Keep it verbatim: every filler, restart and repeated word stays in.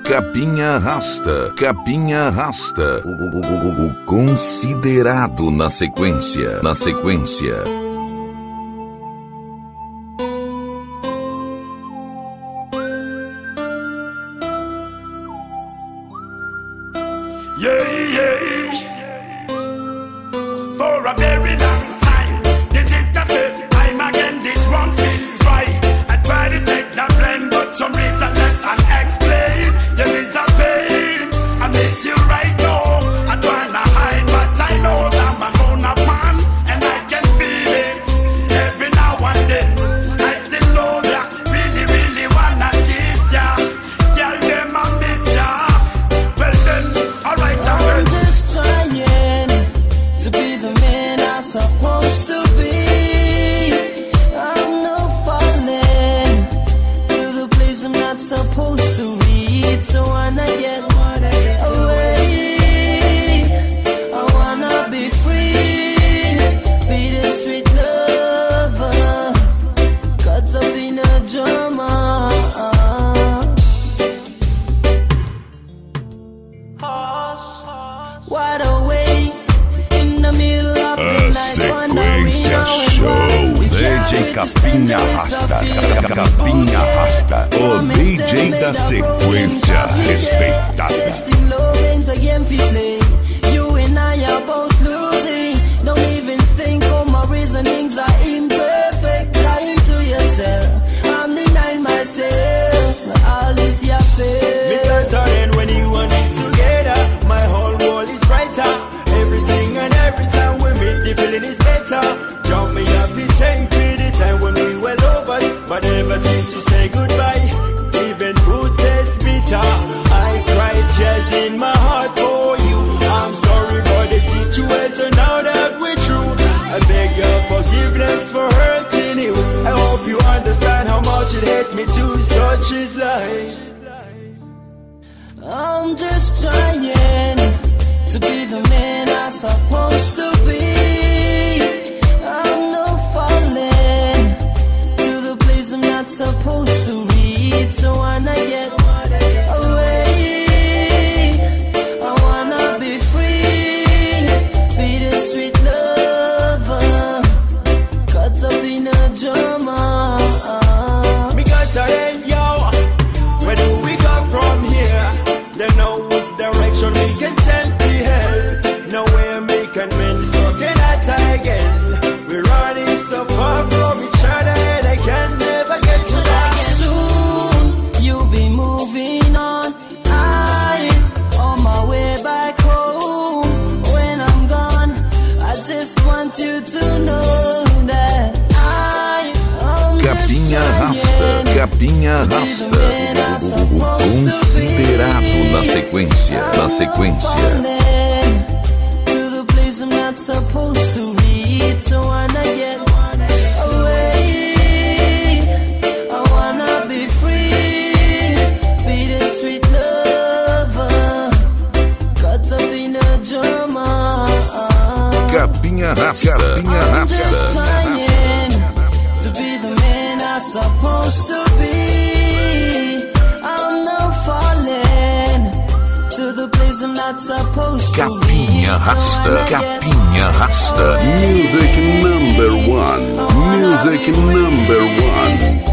Capinha Rasta, Capinha Rasta, o, o, o, o considerado na sequência, na sequência. Yeah, yeah, for a very long time. This is the first time again. This one feels right. I try to take the blame, but some reason that's unexplained. There is a pain. I miss you right now. I try to hide, but I know that I'm a grown-up man, and I can feel it every now and then. I still love ya, really, really wanna kiss ya. Tell them I miss ya. Well then, alright, I'm just trying to be the man I'm supposed to be. I'm not falling to the place I'm not supposed to reach. So wanna get away, I wanna be free, be the sweet lover, caught up in a drama. Wide awake in the middle of the A night, wondering sequência how and show. why we D J can't make this Capinha dangerous Rasta, affair. Capinha Oh, yeah. Rasta, o My D message J made da a sequência broken copy, yeah. respeitada. Testing love into game fi play. You and I are both losing. Don't even think all my reasonings are imperfect. Lying to yourself, I'm denying myself. All this your fail. Because darling, when you and me together, my whole world is brighter. Everything and every time we meet, the feeling is better. Drop me off the tank with the time when we were lovers, but never seem to say goodbye. Even food tastes bitter. I cried tears in my heart for you. I'm sorry for the situation now that we're through. I beg your forgiveness for hurting you. I hope you understand how much it hurt me too. Such is life. I'm just trying to be the man I'm supposed to be. I'm not falling to the place I'm not supposed to reach. So wanna get away, I wanna be free, be the sweet lover, caught up in a drama. Because I ain't yo. Where do we go from here? There no which direction we can tend to help. Nowhere making men broken at again. We're running so far from each other and I can never get to that. Soon you'll be moving on. I'm on my way back home. When I'm gone, I just want you to know that I am Capinha Rasta, Capinha Rasta, o, o, o considerado na sequência, na sequência. To the place I'm not supposed to reach. So wanna get away, I wanna be free, be the sweet lover, caught up in a drama. Capinha Rasta, Capinha I'm just Rasta. trying to be the man I'm supposed to be. I'm not falling to the place I'm not supposed to be. Capinha Rasta, Capinha Rasta. Music number one, music number one.